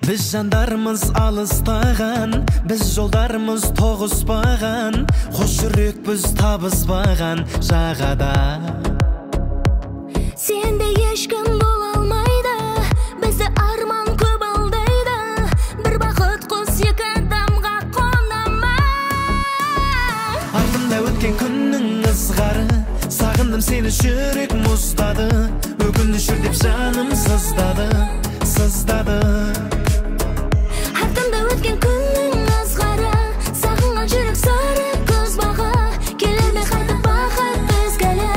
Biz jandarmız alыстаған, biz жолдарымыз тоғыспаған, қош жүрекпіз табыспаған жағада. Сенде ешкім бола алмайды, бізді арман көп алдайды. Бір бақыт қос екі адамға қонама. Артымда өткен күннің ызғары, сағындым сені жүрек мұздады. Өкініш деп жаным сыздады. Артымда өткен күннің ызғары, сағынған жүрек сары көз бағы. Келер ме қайтып бақыт бізгәлі.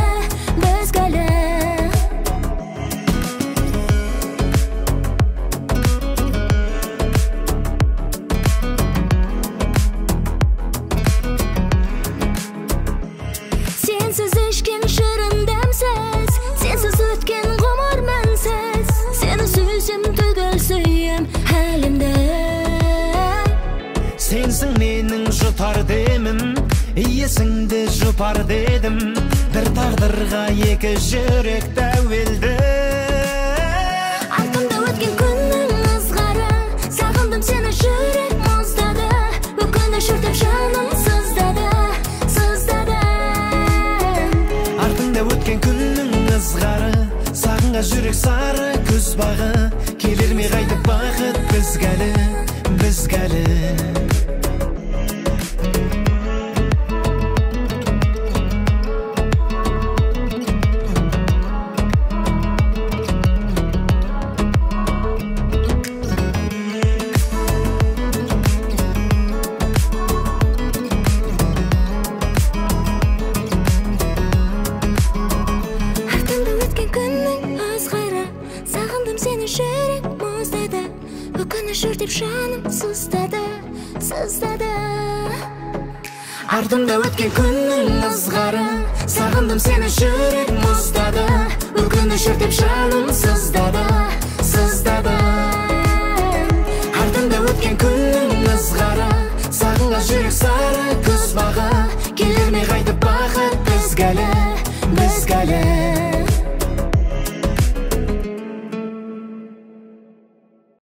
Сенсіз ішкен шырын дәмсіз, сенсіз өткен ғұмыр мәнсіз. Сені сүйсем түгел сүйем әлемді. Сенсің менің жұтар демім, есіңді жұпар дедім. Бір тағдырға екі жүрек тәуелді. Артымда өткен күннің ызғары, сағындым сені жүрек мұздады. Өкініш өртеп жаным сыздады. Артыңда өткен күннің ызғары, сағынған жүрек сары көз бағы. Келер ме қайтып бақыт бізгәлі. Жүртеп жаным сыздады. Артымда өткен күннің ызғары, сағындым сені жүрек мұздады. Өкініш өртеп жаным сыздады.